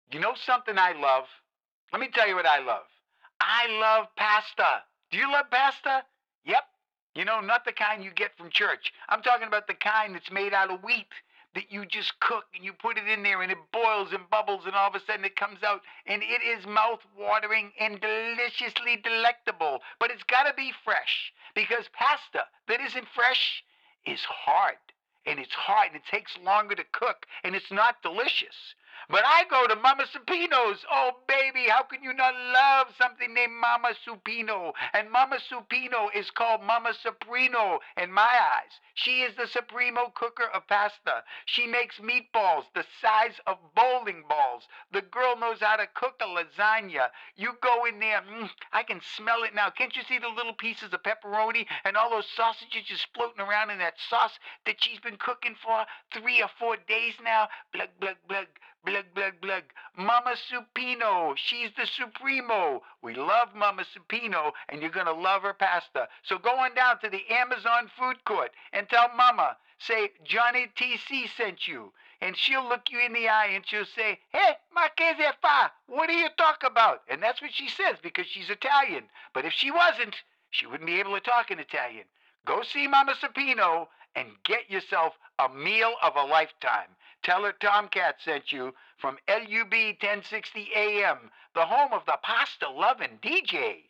You know something I love? Let me tell you what I love. I love pasta. Do you love pasta? Yep. You know, not the kind you get from church. I'm talking about the kind that's made out of wheat that you just cook and you put it in there and it boils and bubbles and all of a sudden it comes out and it is mouth watering and deliciously delectable. But it's got to be fresh because pasta that isn't fresh is hard. And it's hard and it takes longer to cook and it's not delicious. But I go to Mama Supino's. Oh, baby, how can you not love something named Mama Supino? And Mama Supino is called Mama Soprino in my eyes. She is the supremo cooker of pasta. She makes meatballs the size of bowling balls. The girl knows how to cook a lasagna. You go in there, I can smell it now. Can't you see the little pieces of pepperoni and all those sausages just floating around in that sauce that she's been cooking for 3 or 4 days now? Blug, blug, blug. Blug, blug, blug. Mama Supino. She's the Supremo. We love Mama Supino, and you're going to love her pasta. So go on down to the Amazon food court and tell Mama, say, Johnny TC sent you. And she'll look you in the eye and she'll say, Hey, ma che se fa? What do you talk about? And that's what she says because she's Italian. But if she wasn't, she wouldn't be able to talk in Italian. Go see Mama Supino and get yourself a meal of a lifetime. Tell her Tomcat sent you from LUB 1060 AM, the home of the pasta loving DJ.